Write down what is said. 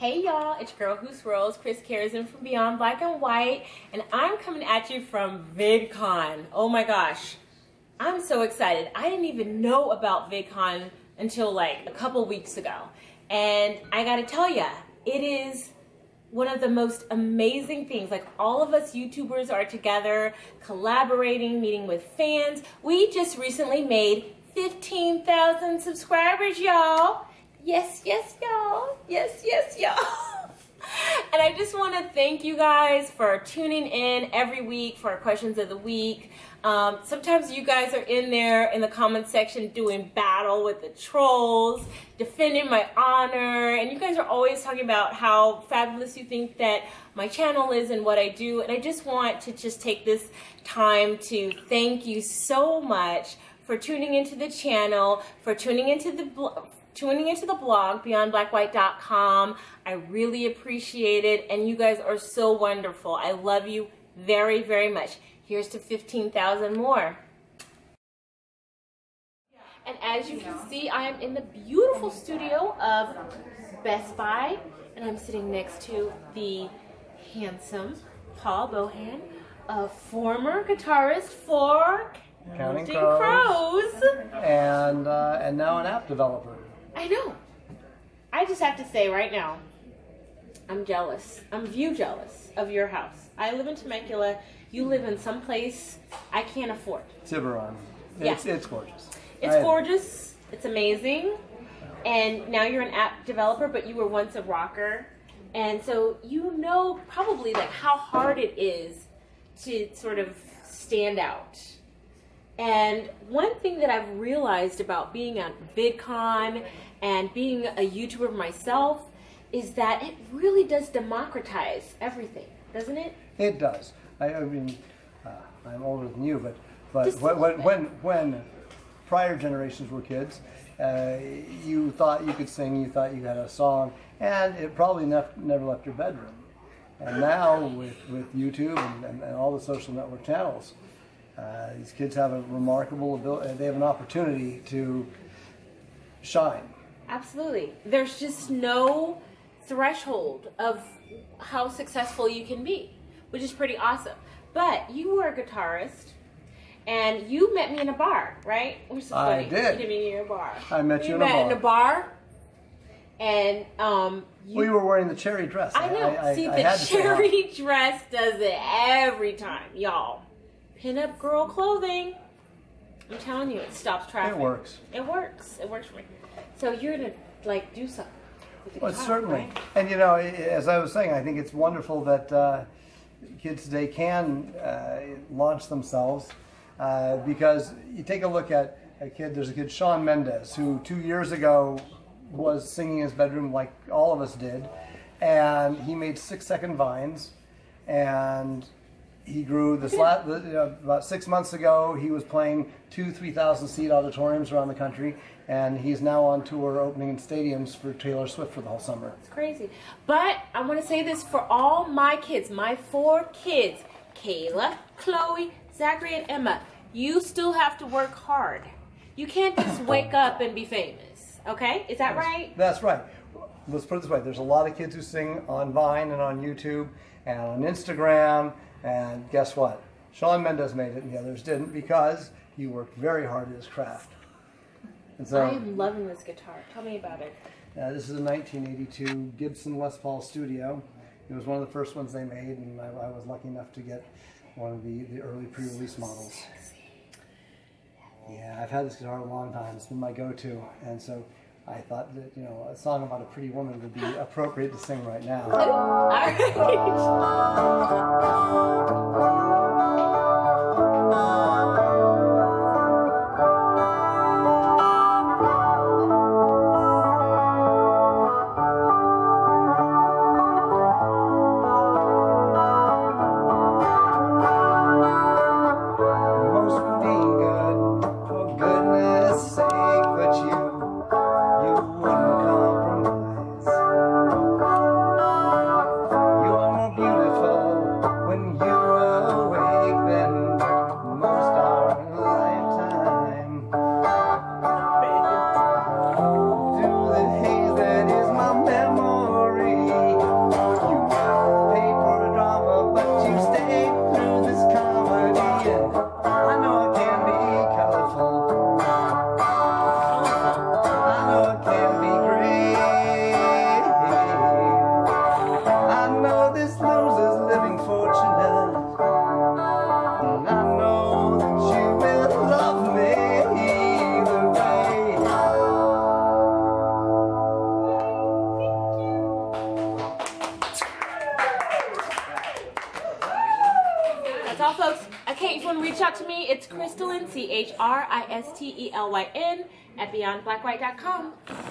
Hey y'all, it's your girl Who Swirls, Chris Carrison from Beyond Black and White, and I'm coming at you from VidCon. Oh my gosh, I'm so excited. I didn't even know about VidCon until like a couple weeks ago, and I gotta tell ya, it is one of the most amazing things. Like, all of us YouTubers are together, collaborating, meeting with fans. We just recently made 15,000 subscribers, y'all. Yes, y'all. Yes, y'all. And I just want to thank you guys for tuning in every week for our questions of the week. Sometimes you guys are in there in the comment section doing battle with the trolls, defending my honor, and you guys are always talking about how fabulous you think that my channel is and what I do. And I just want to take this time to thank you so much for tuning into the channel, for tuning into the blog, beyondblackwhite.com. I really appreciate it, and you guys are so wonderful. I love you very, very much. Here's to 15,000 more. And as you can see, I am in the beautiful studio of Best Buy, and I'm sitting next to the handsome Paul Bohan, a former guitarist for Counting Crows. And now an app developer. I know. I just have to say right now, I'm jealous. I'm jealous of your house. I live in Temecula. You live in some place I can't afford. Tiburon. It's gorgeous. It's gorgeous. It's amazing. And now you're an app developer, but you were once a rocker. And so you know probably like how hard it is to sort of stand out. And one thing that I've realized about being on VidCon and being a YouTuber myself is that it really does democratize everything, doesn't it? It does. I mean, I'm older than you, but when prior generations were kids, you thought you could sing, you thought you had a song, and it probably never left your bedroom. And now with YouTube and all the social network channels, these kids have a remarkable ability. They have an opportunity to shine. Absolutely. There's just no threshold of how successful you can be, which is pretty awesome. But you were a guitarist, and you met me in a bar, right? Which is funny. I did. You met me in a bar. I met you in a bar. We met in a bar, and you were wearing the cherry dress. I know. The cherry dress does it every time, y'all. Pin-up girl clothing. I'm telling you, it stops traffic. It works. It works. It works for me. So you're gonna like do something with the guitar, certainly. right? And you know, as I was saying, I think it's wonderful that kids today can launch themselves because you take a look at a kid. There's a kid, Shawn Mendes, who 2 years ago was singing in his bedroom like all of us did, and he made 6-second vines, and he grew about 6 months ago. He was playing 2,000-3,000 seat auditoriums around the country, and he's now on tour opening in stadiums for Taylor Swift for the whole summer. It's crazy. But I want to say this for all my kids, my 4 kids, Kayla, Chloe, Zachary, and Emma. You still have to work hard. You can't just wake up and be famous, okay? Is that right? That's right. Let's put it this way. There's a lot of kids who sing on Vine and on YouTube and on Instagram. And guess what? Shawn Mendes made it and the others didn't because he worked very hard at his craft. And so, I am loving this guitar. Tell me about it. This is a 1982 Gibson Les Paul Studio. It was one of the first ones they made, and I was lucky enough to get one of the early pre-release models. Yeah, I've had this guitar a long time. It's been my go-to, and so I thought that, you know, a song about a pretty woman would be appropriate to sing right now. All right. When you awake, then most That's all, folks. Okay, if you want to reach out to me, it's Christelyn, CHRISTELYN, at beyondblackwhite.com.